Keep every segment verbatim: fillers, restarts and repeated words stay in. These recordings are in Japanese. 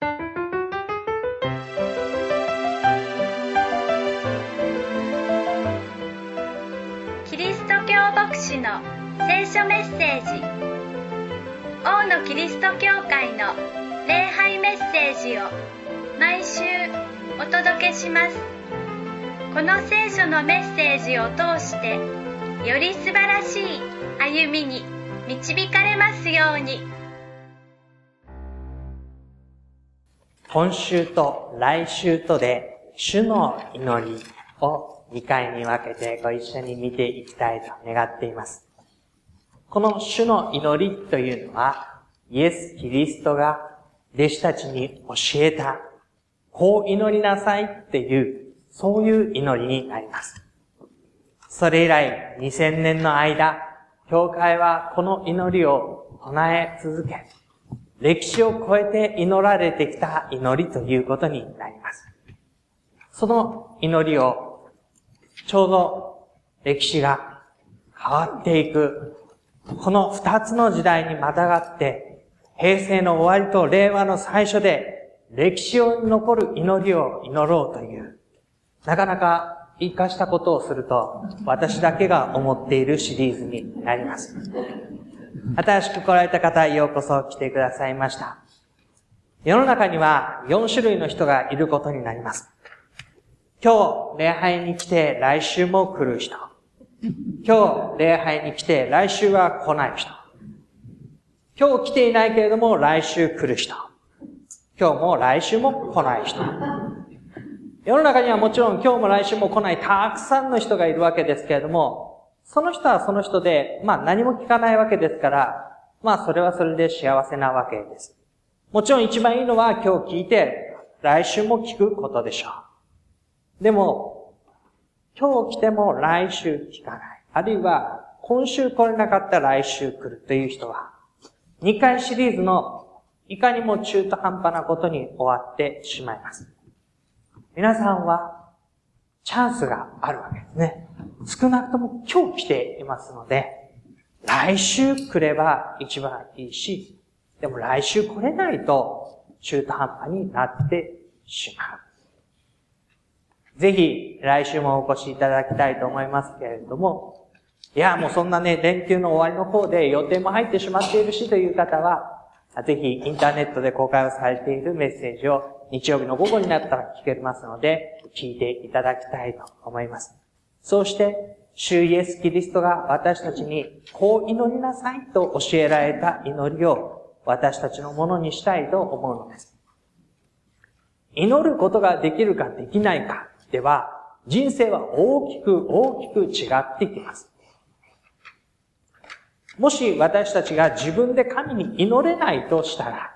キリスト教牧師の聖書メッセージ。王のキリスト教会の礼拝メッセージを毎週お届けします。この聖書のメッセージを通してより素晴らしい歩みに導かれますように。 今週と来週とで主の祈りをにかいに分けてご一緒に見ていきたいと願っています。この主の祈りというのはイエス・キリストが弟子たちに教えた、こう祈りなさいっていう、そういう祈りになります。それ以来にせんねんの間、教会はこの祈りを唱え続け、歴史を超えて祈られてきた祈りということになります。その祈りをちょうど歴史が変わっていく、この二つの時代にまたがって、平成の終わりと令和の最初で歴史を残る祈りを祈ろうという、なかなか生かしたことをすると私だけが思っているシリーズになります。新しく来られた方、ようこそ来てくださいました。世の中にはよん種類の人がいることになります。今日礼拝に来て来週も来る人。今日礼拝に来て来週は来ない人。今日来ていないけれども来週来る人。今日も来週も来ない人。世の中にはもちろん今日も来週も来ないたくさんの人がいるわけですけれども、その人はその人で、まあ何も聞かないわけですから、まあそれはそれで幸せなわけです。もちろん一番いいのは今日聞いて来週も聞くことでしょう。でも、今日来ても来週聞かない。あるいは今週来れなかった来週来るという人は、にかいシリーズのいかにも中途半端なことに終わってしまいます。皆さんはチャンスがあるわけですね。少なくとも今日来ていますので、来週来れば一番いいし、でも来週来れないと中途半端になってしまう。ぜひ来週もお越しいただきたいと思いますけれども、いや、もうそんなね、連休の終わりの方で予定も入ってしまっているしという方は、ぜひインターネットで公開をされているメッセージを日曜日の午後になったら聞けますので、聞いていただきたいと思います。そうして、主イエス・キリストが私たちにこう祈りなさいと教えられた祈りを私たちのものにしたいと思うのです。祈ることができるかできないかでは、人生は大きく大きく違ってきます。もし私たちが自分で神に祈れないとしたら、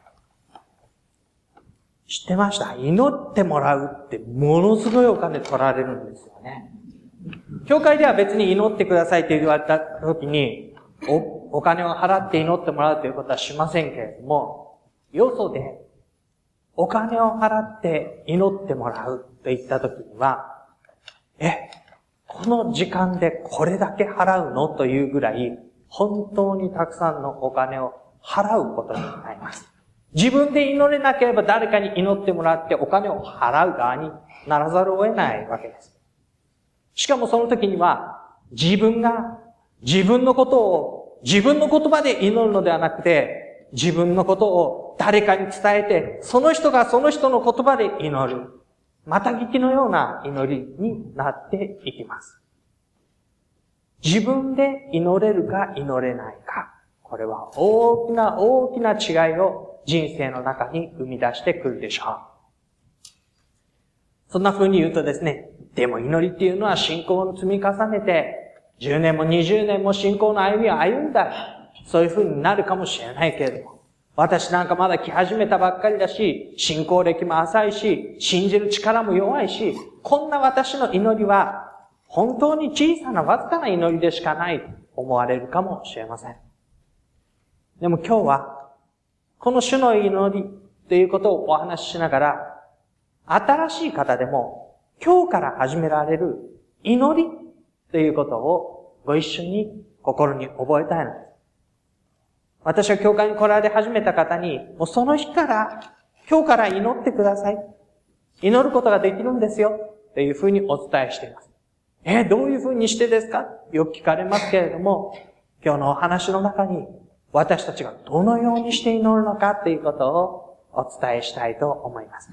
知ってました？祈ってもらうってものすごいお金取られるんですよね。教会では別に祈ってくださいって言われた時に、お、お金を払って祈ってもらうということはしませんけれども、よそでお金を払って祈ってもらうといった時には、え、この時間でこれだけ払うのというぐらい、本当にたくさんのお金を払うことになります。自分で祈れなければ誰かに祈ってもらってお金を払う側にならざるを得ないわけです。しかもその時には自分が自分のことを自分の言葉で祈るのではなくて、自分のことを誰かに伝えて、その人がその人の言葉で祈る。また聞きのような祈りになっていきます。自分で祈れるか祈れないか。これは大きな大きな違いを人生の中に生み出してくるでしょう。そんな風に言うとですね、でも祈りっていうのは信仰を積み重ねて、じゅうねんもにじゅうねんも信仰の歩みを歩んだ。そういう風になるかもしれないけれども、私なんかまだ来始めたばっかりだし、信仰歴も浅いし、信じる力も弱いし、こんな私の祈りは、本当に小さなわずかな祈りでしかないと思われるかもしれません。でも今日は、この主の祈りということをお話ししながら、新しい方でも今日から始められる祈りということをご一緒に心に覚えたいのです。私は教会に来られ始めた方に、もうその日から今日から祈ってください。祈ることができるんですよ。というふうにお伝えしています。え、どういうふうにしてですか？よく聞かれますけれども、今日のお話の中に私たちがどのようにして祈るのかということをお伝えしたいと思います。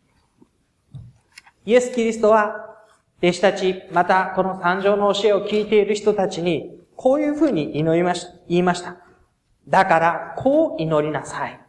イエス・キリストは弟子たち、またこの三条の教えを聞いている人たちにこういうふうに祈りました、言いました。だからこう祈りなさい。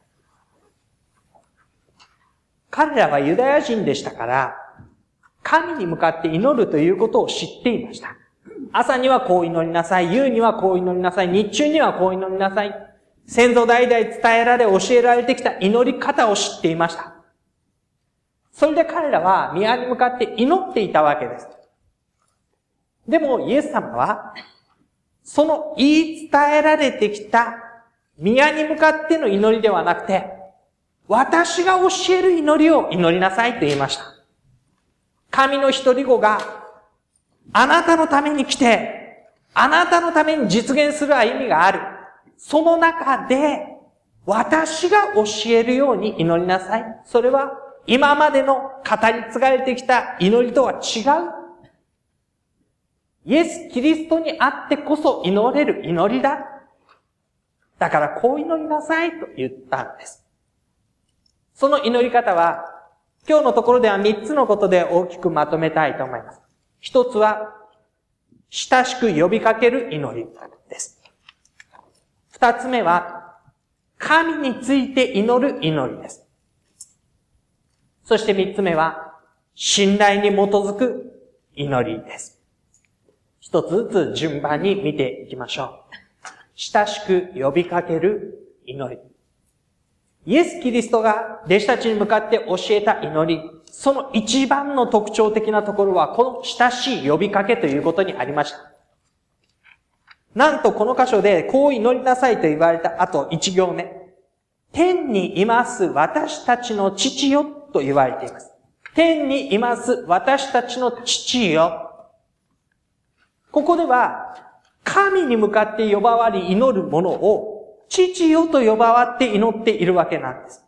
彼らはユダヤ人でしたから、神に向かって祈るということを知っていました。朝にはこう祈りなさい。夕にはこう祈りなさい。日中にはこう祈りなさい。先祖代々伝えられ、教えられてきた祈り方を知っていました。それで彼らは宮に向かって祈っていたわけです。でもイエス様は、その言い伝えられてきた宮に向かっての祈りではなくて、私が教える祈りを祈りなさいと言いました。神の一人子があなたのために来て、あなたのために実現する歩みがある。その中で私が教えるように祈りなさい。それは今までの語り継がれてきた祈りとは違う。イエス・キリストにあってこそ祈れる祈りだ。だからこう祈りなさいと言ったんです。その祈り方は、今日のところでは三つのことで大きくまとめたいと思います。一つは、親しく呼びかける祈りです。二つ目は、神について祈る祈りです。そして三つ目は、信頼に基づく祈りです。一つずつ順番に見ていきましょう。親しく呼びかける祈り。イエス・キリストが弟子たちに向かって教えた祈り、その一番の特徴的なところは、この親しい呼びかけということにありました。なんとこの箇所で、こう祈りなさいと言われた後、一行目。天にいます私たちの父よと言われています。天にいます私たちの父よ。ここでは、神に向かって呼ばわり祈るものを、父よと呼ばわって祈っているわけなんです。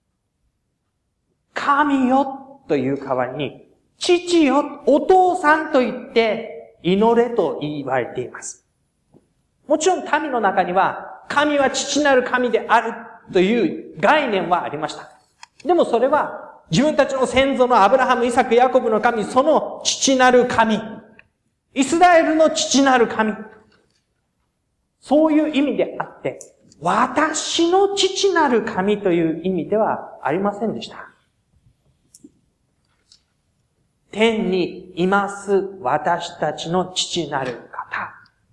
神よという代わりに、父よ、お父さんと言って祈れと言われています。もちろん民の中には、神は父なる神であるという概念はありました。でもそれは、自分たちの先祖のアブラハム、イサク、ヤコブの神、その父なる神、イスラエルの父なる神、そういう意味であって、私の父なる神という意味ではありませんでした。天にいます私たちの父なる方。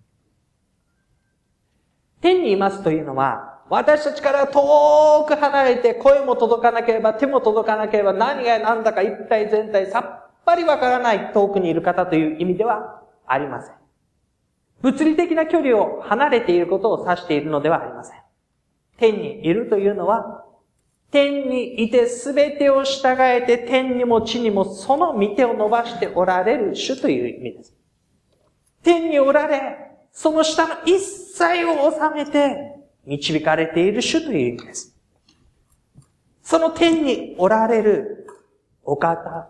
天にいますというのは、私たちから遠く離れて声も届かなければ手も届かなければ何が何だか一体全体さっぱりわからない遠くにいる方という意味ではありません。物理的な距離を離れていることを指しているのではありません。天にいるというのは、天にいてすべてを従えて天にも地にもその御手を伸ばしておられる主という意味です。天におられ、その下の一切を治めて導かれている主という意味です。その天におられるお方、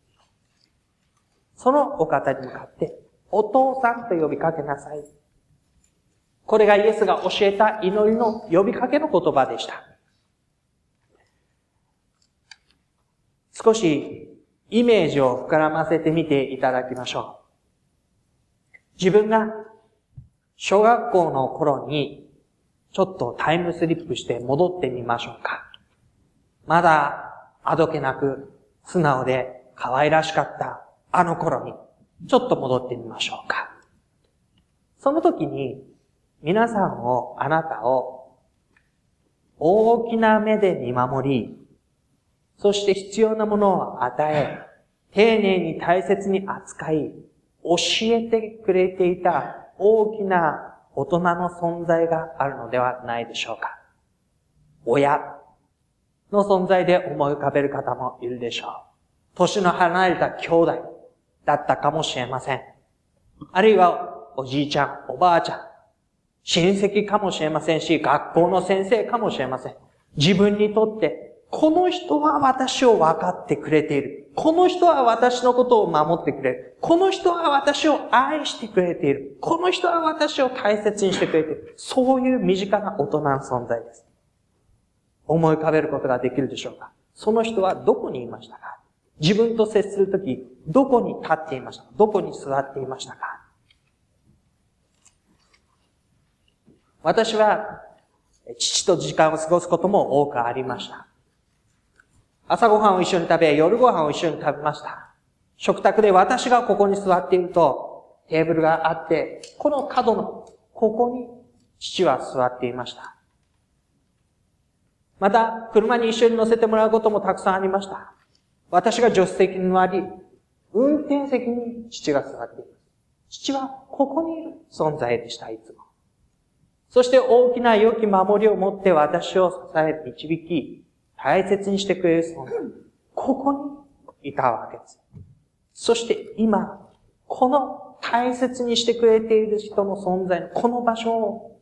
そのお方に向かって、お父さんと呼びかけなさい。これがイエスが教えた祈りの呼びかけの言葉でした。少しイメージを膨らませてみていただきましょう。自分が小学校の頃にちょっとタイムスリップして戻ってみましょうか。まだあどけなく素直で可愛らしかったあの頃にちょっと戻ってみましょうか。その時に皆さんを、あなたを大きな目で見守り、そして必要なものを与え、丁寧に大切に扱い、教えてくれていた大きな大人の存在があるのではないでしょうか。親の存在で思い浮かべる方もいるでしょう。年の離れた兄弟だったかもしれません。あるいはおじいちゃん、おばあちゃん、親戚かもしれませんし、学校の先生かもしれません。自分にとってこの人は私を分かってくれている。この人は私のことを守ってくれる。この人は私を愛してくれている。この人は私を大切にしてくれている。そういう身近な大人の存在です。思い浮かべることができるでしょうか。その人はどこにいましたか。自分と接するとき、どこに立っていましたか。どこに座っていましたか。私は、父と時間を過ごすことも多くありました。朝ごはんを一緒に食べ、夜ごはんを一緒に食べました。食卓で私がここに座っていると、テーブルがあって、この角の、ここに父は座っていました。また、車に一緒に乗せてもらうこともたくさんありました。私が助手席に座り、運転席に父が座っています。父はここにいる存在でした、いつも。そして大きな良き守りを持って私を支え、導き、大切にしてくれる存在。ここにいたわけです。そして今、この大切にしてくれている人の存在のこの場所を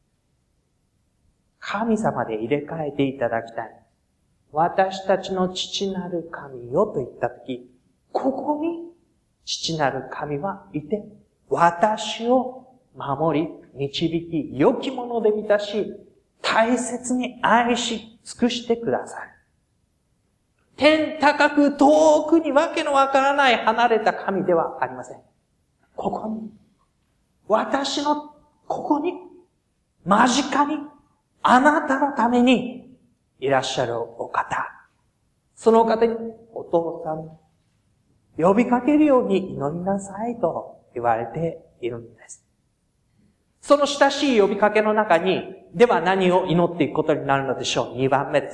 神様で入れ替えていただきたい。私たちの父なる神よと言ったとき、ここに父なる神はいて、私を守り、導き、良きもので満たし、大切に愛し尽くしてください。天高く遠くにわけのわからない離れた神ではありません。ここに、私のここに、間近に、あなたのためにいらっしゃるお方。そのお方に、お父さん、呼びかけるように祈りなさいと言われているんです。その親しい呼びかけの中に、では何を祈っていくことになるのでしょう。にばんめです。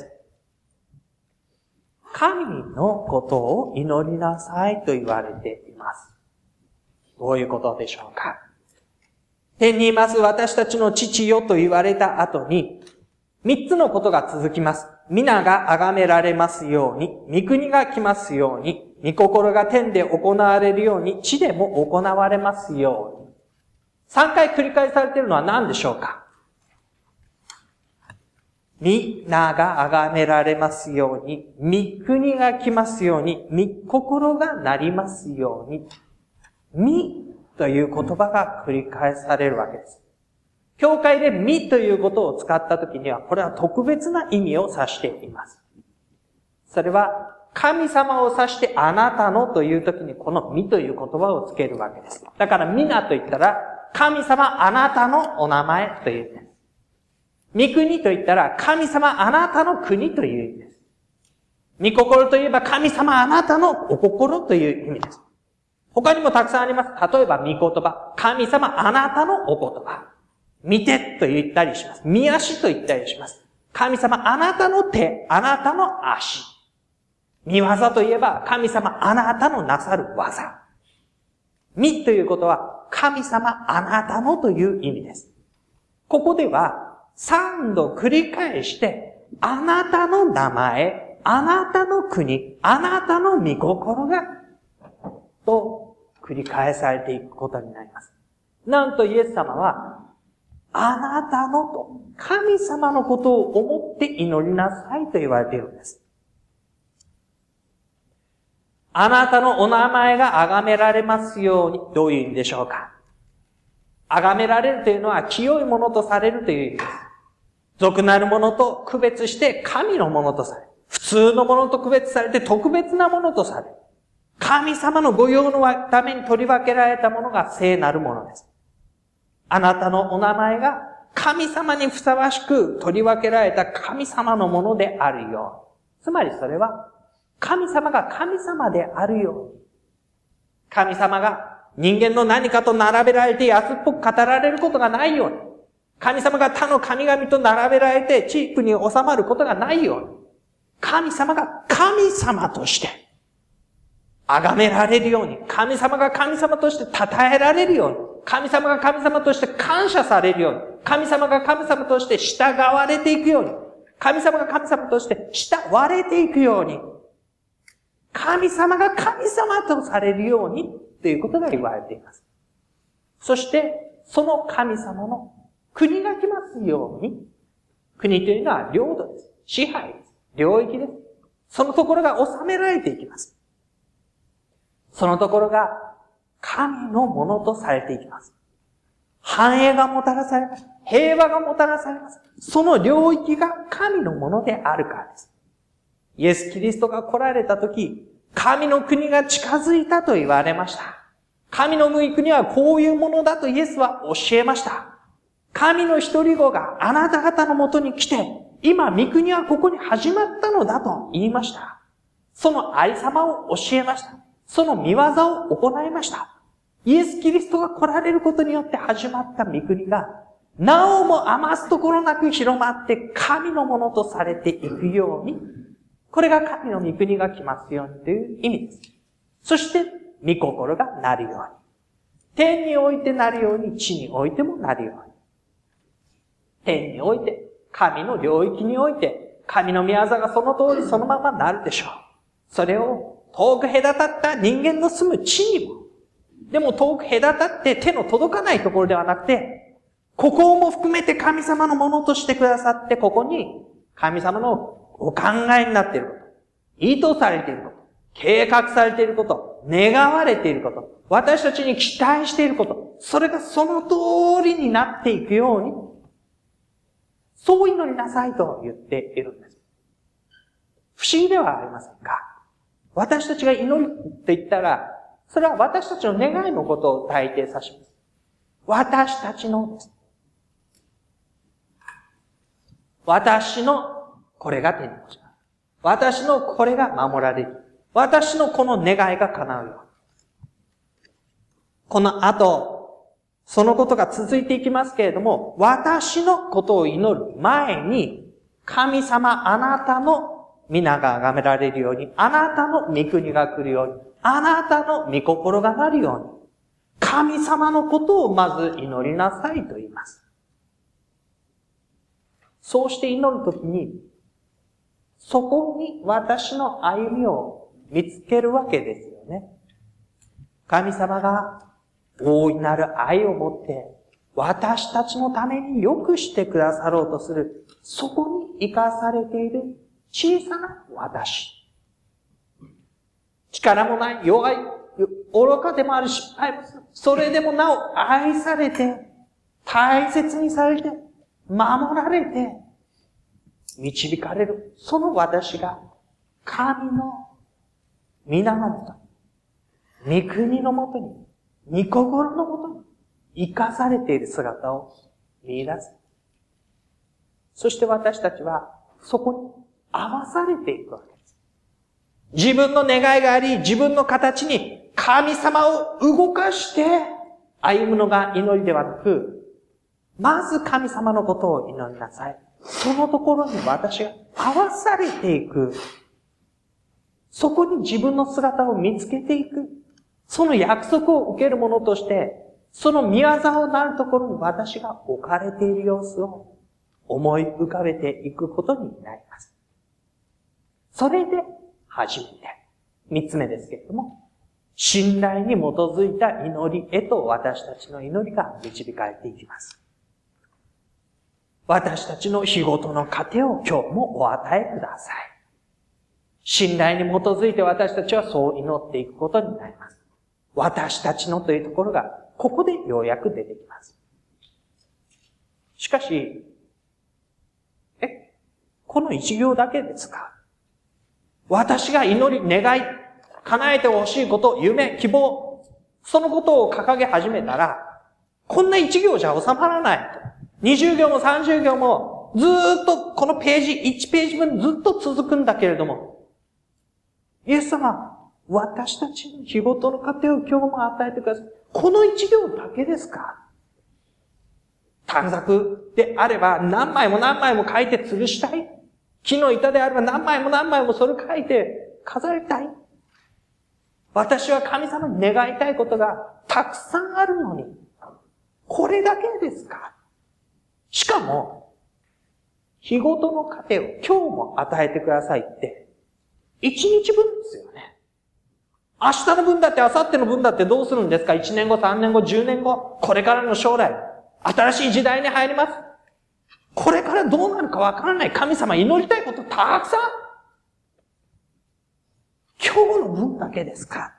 神のことを祈りなさいと言われています。どういうことでしょうか。天にいます私たちの父よと言われた後に、三つのことが続きます。皆が崇められますように、御国が来ますように、御心が天で行われるように、地でも行われますように。三回繰り返されているのは何でしょうか。皆が崇められますように、御国が来ますように、御心がなりますように。御という言葉が繰り返されるわけです。教会で御ということを使ったときには、これは特別な意味を指しています。それは、神様を指してあなたのというときにこの御という言葉をつけるわけです。だから皆と言ったら、神様あなたのお名前という意味です。御国と言ったら、神様あなたの国という意味です。御心といえば、神様あなたのお心という意味です。他にもたくさんあります。例えば、御言葉。神様あなたのお言葉。見てと言ったりします。見足と言ったりします。神様あなたの手、あなたの足。見業といえば、神様あなたのなさる技。見ということは、神様あなたのという意味です。ここでは、三度繰り返して、あなたの名前、あなたの国、あなたの御心が、と繰り返されていくことになります。なんとイエス様は、あなたのと、神様のことを思って祈りなさいと言われているんです。あなたのお名前が崇められますように、どういう意味でしょうか。崇められるというのは清いものとされるという意味です。俗なるものと区別して神のものとされる。普通のものと区別されて特別なものとされる。神様のご用のために取り分けられたものが聖なるものです。あなたのお名前が神様にふさわしく取り分けられた神様のものであるように。つまりそれは神様が神様であるように。神様が人間の何かと並べられて安っぽく語られることがないように。神様が他の神々と並べられてチープに収まることがないように。神様が神様として崇められるように。神様が神様として称えられるように。神様が神様として感謝されるように。神様が神様として従われていくように。神様が神様として慕われていくように。神様が神様とされるようにということが言われています。そして、その神様の国が来ますように。国というのは領土です。支配です。 領域です。そのところが収められていきます。そのところが神のものとされていきます。繁栄がもたらされます。平和がもたらされます。その領域が神のものであるからです。イエス・キリストが来られたとき、神の国が近づいたと言われました。神の国はこういうものだとイエスは教えました。神の一人子があなた方のもとに来て、今御国はここに始まったのだと言いました。そのありさまを教えました。その見業を行いました。イエス・キリストが来られることによって始まった御国が、なおも余すところなく広まって神のものとされていくように、これが神の御国が来ますようにという意味です。そして、御心がなるように。天においてなるように、地においてもなるように。天において、神の領域において、神の御業がその通りそのままなるでしょう。それを遠く隔たった人間の住む地にも、でも遠く隔たって手の届かないところではなくて、ここも含めて神様のものとしてくださって、ここに神様のお考えになっていること、意図されていること、計画されていること、願われていること、私たちに期待していること、それがその通りになっていくように、そう祈りなさいと言っているんです。不思議ではありませんか？私たちが祈るって言ったら、それは私たちの願いのことを大抵指します。私たちのです。私のこれが手に落ちます。私のこれが守られる。私のこの願いが叶うように。この後、そのことが続いていきますけれども、私のことを祈る前に、神様あなたの皆が崇められるように、あなたの御国が来るように、あなたの御心がなるように、神様のことをまず祈りなさいと言います。そうして祈るときに、そこに私の歩みを見つけるわけですよね。神様が大いなる愛を持って私たちのために良くしてくださろうとする、そこに生かされている小さな私。力もない、弱い、愚かでもある、失敗もする。それでもなお愛されて、大切にされて、守られて、導かれる。その私が、神の皆のもとに、御国のもとに、御心のもとに、生かされている姿を見出す。そして私たちは、そこに合わされていくわけです。自分の願いがあり、自分の形に神様を動かして歩むのが祈りではなく、まず神様のことを祈りなさい。そのところに私が合わされていく。そこに自分の姿を見つけていく。その約束を受けるものとして、その御業をなるところに私が置かれている様子を思い浮かべていくことになります。それで初めて、三つ目ですけれども、信頼に基づいた祈りへと私たちの祈りが導かれていきます。私たちの日ごとの糧を今日もお与えください。信頼に基づいて私たちはそう祈っていくことになります。私たちのというところが、ここでようやく出てきます。しかし、え、この一行だけですか？私が祈り、願い、叶えてほしいこと、夢、希望、そのことを掲げ始めたら、こんな一行じゃ収まらない。にじゅう行もさんじゅう行もずーっとこのページ、いちページ分ずっと続くんだけれども、イエス様、私たちの日ごとの糧を今日も与えてください。この一行だけですか？短冊であれば何枚も何枚も書いて吊るしたい。木の板であれば何枚も何枚もそれ書いて飾りたい。私は神様に願いたいことがたくさんあるのに、これだけですか？しかも、日ごとの糧を今日も与えてくださいって、一日分ですよね。明日の分だって明後日の分だってどうするんですか？一年後、三年後、十年後、これからの将来、新しい時代に入ります。これからどうなるかわからない。神様祈りたいことたくさん。 日の分だけですか？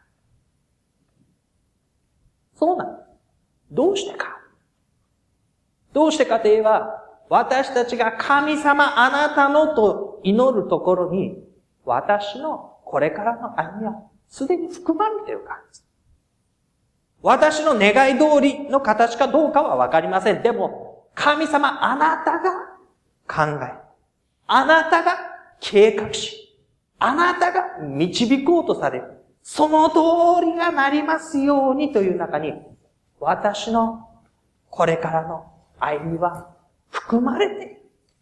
そうなんです。どうしてか。どうしてかといえば、私たちが神様あなたのと祈るところに、私のこれからの歩みはすでに含まれているからです。私の願い通りの形かどうかはわかりません。でも、神様あなたが考え、あなたが計画し、あなたが導こうとされる。その通りがなりますようにという中に、私のこれからの歩みは含まれている。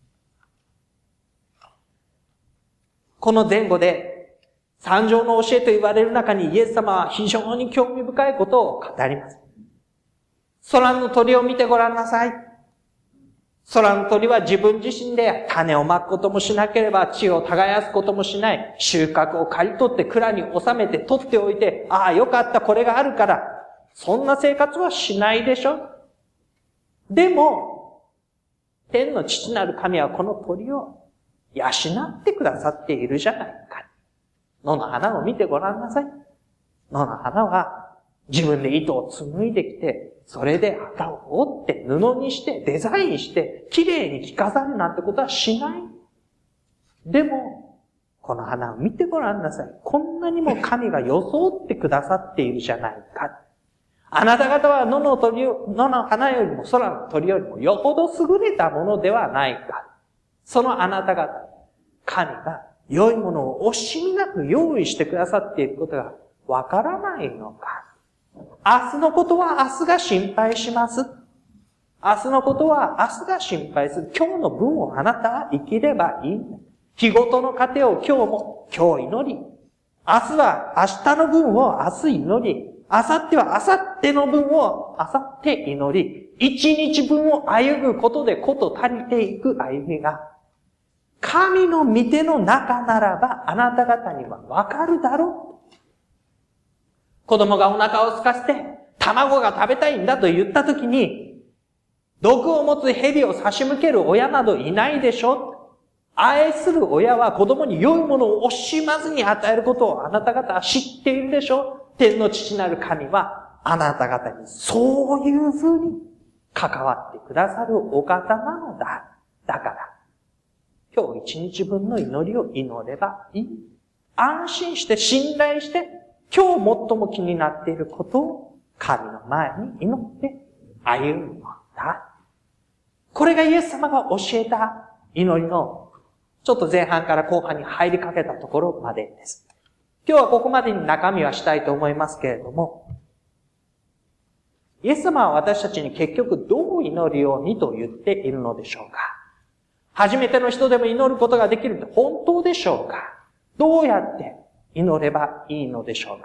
この前後で、三条の教えと言われる中にイエス様は非常に興味深いことを語ります。空の鳥を見てごらんなさい。空の鳥は自分自身で種をまくこともしなければ地を耕すこともしない。収穫を刈り取って蔵に収めて取っておいて、ああよかったこれがあるから、そんな生活はしないでしょ。でも、天の父なる神はこの鳥を養ってくださっているじゃないか。野の花を見てごらんなさい。野の花は自分で糸を紡いできて、それで旗を折って布にしてデザインして綺麗に着飾るなんてことはしない。でも、この花を見てごらんなさい。こんなにも神が装ってくださっているじゃないか。あなた方は野の鳥を、野の花よりも空の鳥よりもよほど優れたものではないか。そのあなた方、神が良いものを惜しみなく用意してくださっていることがわからないのか。明日のことは明日が心配します。明日のことは明日が心配する。今日の分をあなたは生きればいい。日ごとの糧を今日も今日祈り。明日は明日の分を明日祈り。明後日は明後日の分を明後日祈り。一日分を歩むことでこと足りていく歩みが、神の御手の中ならばあなた方にはわかるだろう。子供がお腹を空かせて、卵が食べたいんだと言ったときに、毒を持つ蛇を差し向ける親などいないでしょ。愛する親は子供に良いものを惜しまずに与えることをあなた方は知っているでしょ。天の父なる神はあなた方にそういうふうに関わってくださるお方なのだ。だから、今日一日分の祈りを祈ればいい。安心して信頼して、今日最も気になっていることを神の前に祈って歩むのだ。これがイエス様が教えた祈りのちょっと前半から後半に入りかけたところまでです。今日はここまでに中身はしたいと思いますけれども、イエス様は私たちに結局どう祈るようにと言っているのでしょうか。初めての人でも祈ることができるって本当でしょうか。どうやって祈ればいいのでしょうか。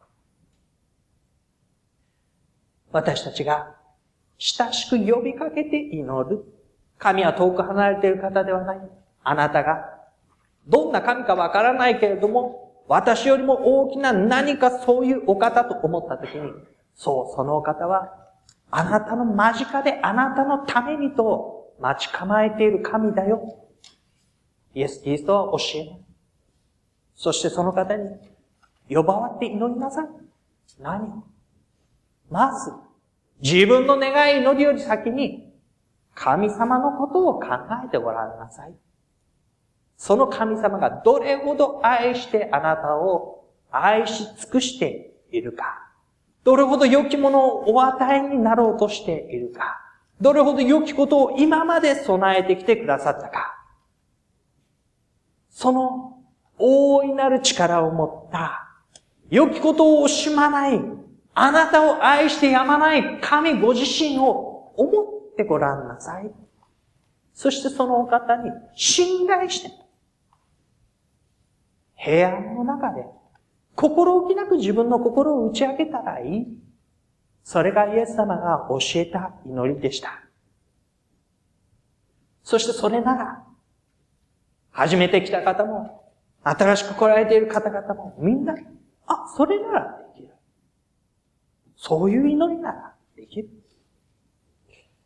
私たちが親しく呼びかけて祈る。神は遠く離れている方ではない。あなたがどんな神かわからないけれども、私よりも大きな何かそういうお方と思ったときに、そう、そのお方はあなたの間近であなたのためにと待ち構えている神だよ。イエス・キリストは教えない。そしてその方に呼ばわって祈りなさい。何を？まず、自分の願い祈りより先に、神様のことを考えてごらんなさい。その神様がどれほど愛してあなたを愛し尽くしているか。どれほど良きものをお与えになろうとしているか。どれほど良きことを今まで備えてきてくださったか。その大いなる力を持った、良きことを惜しまない、あなたを愛してやまない神ご自身を思ってごらんなさい。そしてそのお方に信頼して、平安の中で、心置きなく自分の心を打ち明けたらいい。それがイエス様が教えた祈りでした。そしてそれなら、初めて来た方も、新しく来られている方々も、みんな、あ、それならできる。そういう祈りならできる。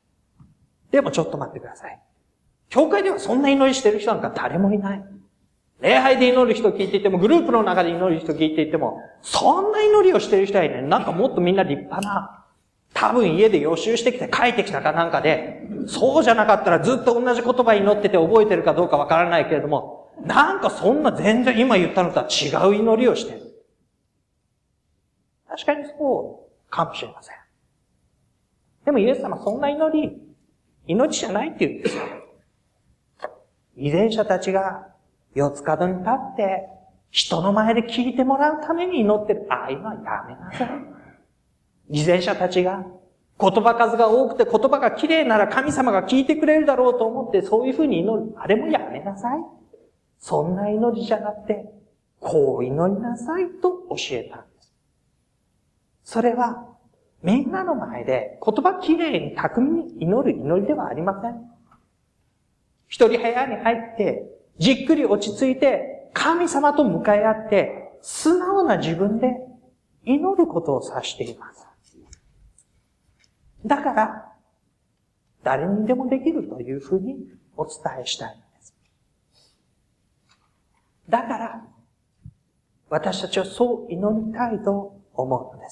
でもちょっと待ってください。教会ではそんな祈りしてる人なんか誰もいない。 礼拝で祈る人聞いていても、グループの中で祈る人聞いていても、そんな祈りをしている人はいない。なんかもっとみんな立派な、多分家で予習してきて書いてきたかなんかで、そうじゃなかったらずっと同じ言葉祈ってて覚えてるかどうかわからないけれども、なんかそんな全然今言ったのとは違う祈りをしている。確かにそうかもしれません。でもイエス様そんな祈り、祈りじゃないって言うんですよ。遺伝者たちが四つ角に立って、人の前で聞いてもらうために祈ってる。ああ、今はやめなさい。偽善者たちが、言葉数が多くて言葉が綺麗なら神様が聞いてくれるだろうと思ってそういうふうに祈る。あれもやめなさい。そんな祈りじゃなくて、こう祈りなさいと教えたんです。それは、みんなの前で言葉綺麗に巧みに祈る祈りではありません。一人部屋に入って、じっくり落ち着いて、神様と向かい合って、素直な自分で祈ることを指しています。だから、誰にでもできるというふうにお伝えしたいのです。だから、私たちはそう祈りたいと思うのです。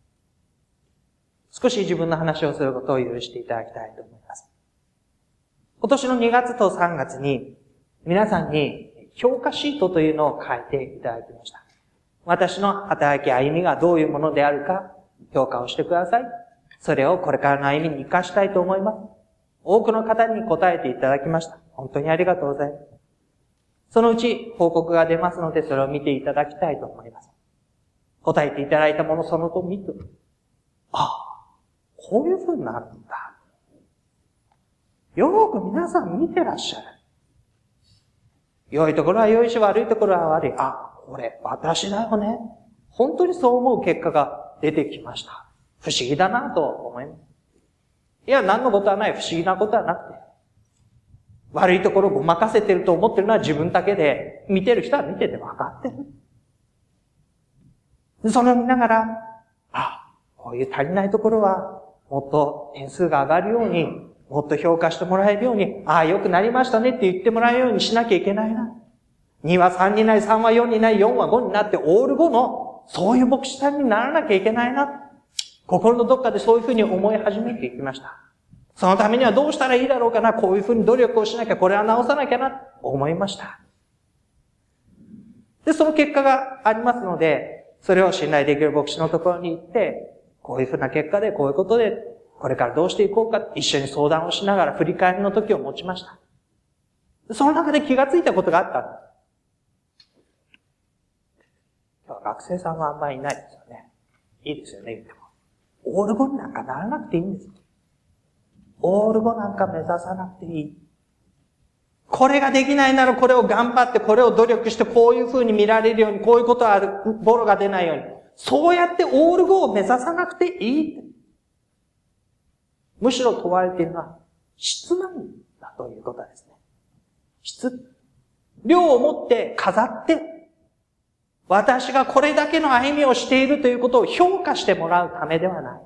少し自分の話をすることを許していただきたいと思います。今年のにがつとさんがつに皆さんに評価シートというのを書いていただきました。私の働き歩みがどういうものであるか評価をしてください。それをこれからの歩みに生かしたいと思います。多くの方に答えていただきました。本当にありがとうございます。そのうち報告が出ますのでそれを見ていただきたいと思います。答えていただいたものそのと見て、ああ、こういう風になるんだ。よく皆さん見てらっしゃる。良いところは良いし悪いところは悪い。あ、これ私だよね。本当にそう思う結果が出てきました。不思議だなと思います。いや、何のことはない。不思議なことはなくて。悪いところをごまかせてると思ってるのは自分だけで、見てる人は見てて分かってる。それを見ながら、あ、こういう足りないところは、もっと点数が上がるように、もっと評価してもらえるように、ああ、良くなりましたねって言ってもらえるようにしなきゃいけないな。にはさんになり、さんはよんになり、よんはごになって、オールごの、そういう牧師さんにならなきゃいけないな。心のどっかでそういうふうに思い始めていきました。そのためにはどうしたらいいだろうかな、こういうふうに努力をしなきゃ、これは直さなきゃな、と思いました。で、その結果がありますので、それを信頼できる牧師のところに行って、こういうふうな結果で、こういうことで、これからどうしていこうか、一緒に相談をしながら振り返りの時を持ちました。その中で気がついたことがあったんです。今日は学生さんはあんまりいないですよね。いいですよね、言っても。オールごになんかならなくていいんです。オールごなんか目指さなくていい。これができないならこれを頑張って、これを努力して、こういう風に見られるように、こういうことある、ボロが出ないように。そうやってオールごを目指さなくていい。むしろ問われているのは質なんだということですね。質。量を持って飾って、私がこれだけの歩みをしているということを評価してもらうためではない。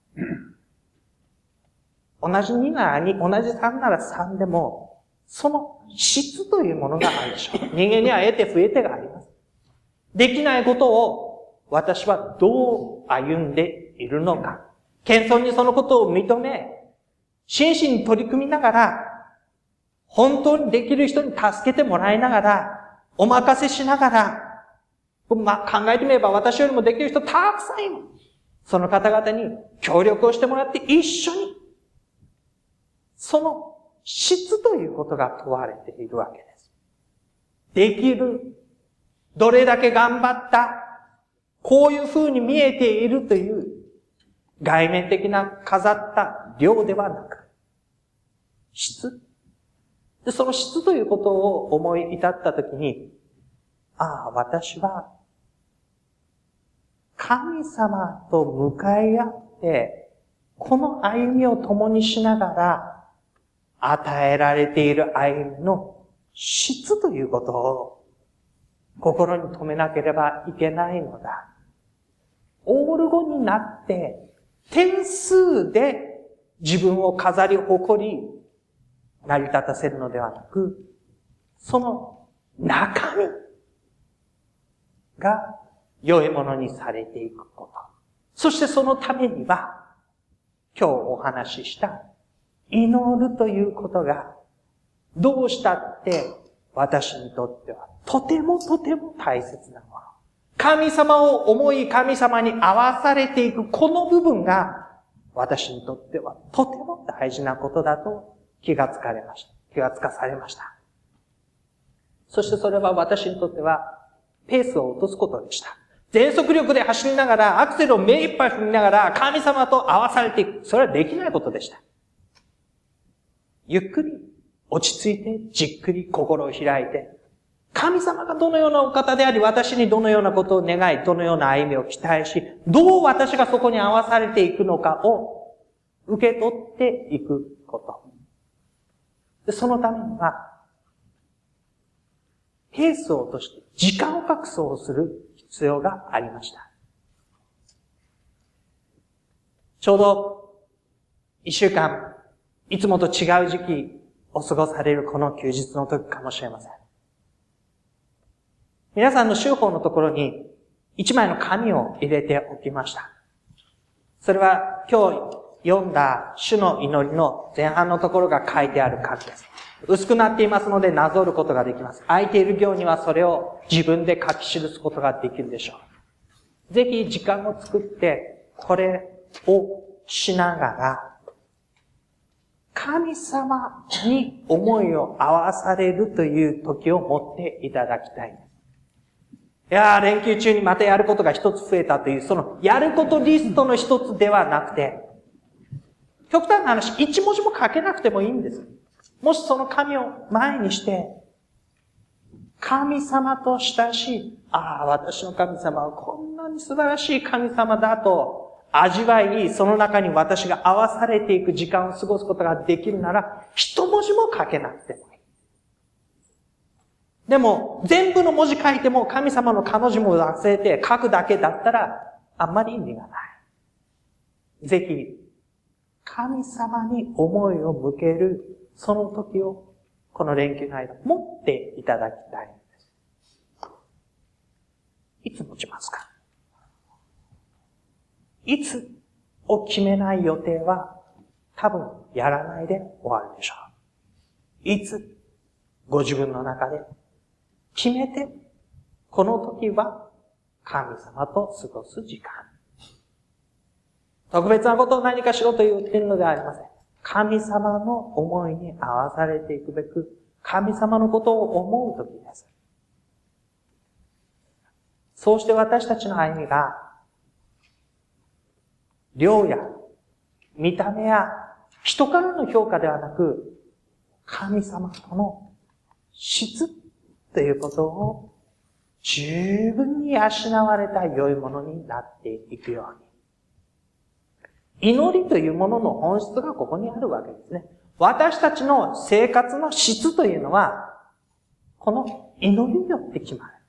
同じにならに、同じさんならさんでも、その質というものがあるでしょう。人間には得て増えてがあります。できないことを私はどう歩んでいるのか。謙遜にそのことを認め、真摯に取り組みながら、本当にできる人に助けてもらいながら、お任せしながら、まあ、考えてみれば私よりもできる人たくさんいる。その方々に協力をしてもらって一緒に、その質ということが問われているわけです。できる。どれだけ頑張った。こういう風に見えているという外面的な飾った量ではなく、質。で、その質ということを思い至ったときに、ああ、私は神様と向かい合って、この歩みを共にしながら、与えられている歩みの質ということを心に留めなければいけないのだ。オールごになって、点数で自分を飾り誇り、成り立たせるのではなく、その中身が良いものにされていくこと。そしてそのためには、今日お話しした祈るということが、どうしたって私にとってはとてもとても大切なもの。神様を思い神様に合わされていくこの部分が私にとってはとても大事なことだと気がつかれました。気がつかされました。そしてそれは私にとってはペースを落とすことでした。全速力で走りながらアクセルを目いっぱい踏みながら神様と合わされていく。それはできないことでした。ゆっくり落ち着いてじっくり心を開いて神様がどのようなお方であり、私にどのようなことを願い、どのような歩みを期待し、どう私がそこに合わされていくのかを受け取っていくこと。でそのためには、ペースを落として時間を確保する必要がありました。ちょうど一週間、いつもと違う時期を過ごされるこの休日の時かもしれません。皆さんの週報のところに一枚の紙を入れておきました。それは今日読んだ主の祈りの前半のところが書いてある紙です。薄くなっていますのでなぞることができます。空いている行にはそれを自分で書き記すことができるでしょう。ぜひ時間を作ってこれをしながら神様に思いを合わされるという時を持っていただきたい。いやー、連休中にまたやることが一つ増えたという、そのやることリストの一つではなくて、極端な話、一文字も書けなくてもいいんです。もしその紙を前にして、神様と親しい、ああ、私の神様はこんなに素晴らしい神様だと味わい、その中に私が合わされていく時間を過ごすことができるなら、一文字も書けなくてもいい。でも、全部の文字書いても神様の彼女も忘れて書くだけだったら、あんまり意味がない。ぜひ、神様に思いを向ける、その時を、この連休の間、持っていただきたいんです。いつ持ちますか？いつを決めない予定は、多分やらないで終わるでしょう。いつ、ご自分の中で、決めて、この時は神様と過ごす時間。特別なことを何かしろと言っているのではありません。神様の思いに合わされていくべく、神様のことを思う時です。そうして私たちの歩みが、量や見た目や人からの評価ではなく、神様との質ということを十分に養われた良いものになっていくように。祈りというものの本質がここにあるわけですね。私たちの生活の質というのは、この祈りによって決まる。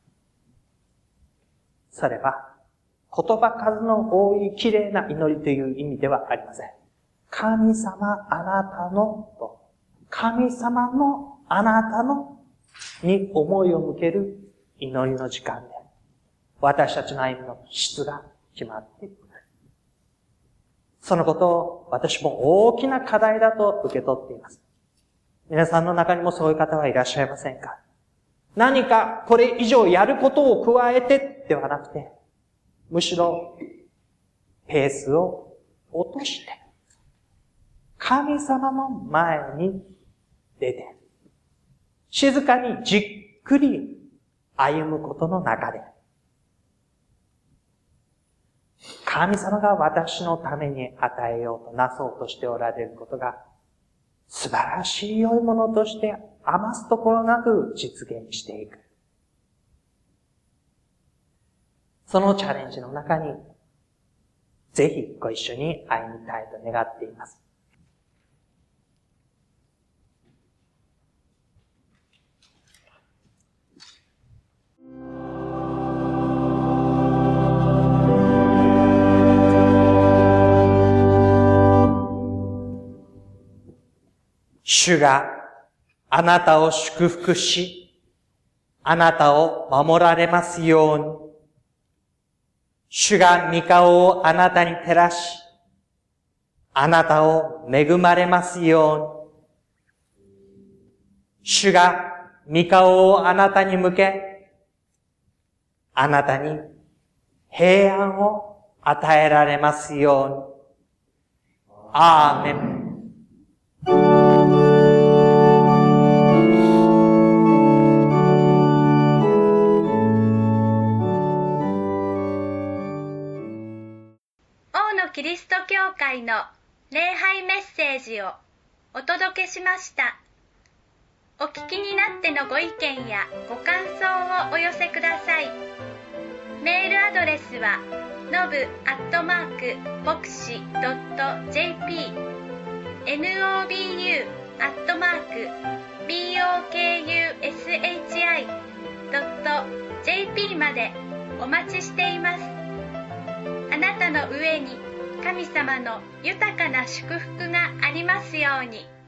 それは、言葉数の多い綺麗な祈りという意味ではありません。神様あなたのと、神様のあなたのに思いを向ける祈りの時間で、私たちの歩みの質が決まっていく。そのことを私も大きな課題だと受け取っています。皆さんの中にもそういう方はいらっしゃいませんか？何かこれ以上やることを加えてではなくて、むしろペースを落として、神様の前に出て、静かにじっくり歩むことの中で、神様が私のために与えようとなそうとしておられることが素晴らしい良いものとして余すところなく実現していく。そのチャレンジの中にぜひご一緒に歩みたいと願っています。主があなたを祝福し、 あなたを守られますように。主が御顔をあなたに照らし、あなたを恵まれますように。主が御顔をあなたに向け、あなたに平安を与えられますように。アーメン。 王のキリスト教会の礼拝メッセージをお届けしました。お聞きになってのご意見やご感想をお寄せください。メールアドレスはノブアットマーク牧師ドット ジェイピー ノブ アットマーク ボクシ ドット ジェイピー までお待ちしています。あなたの上に神様の豊かな祝福がありますように。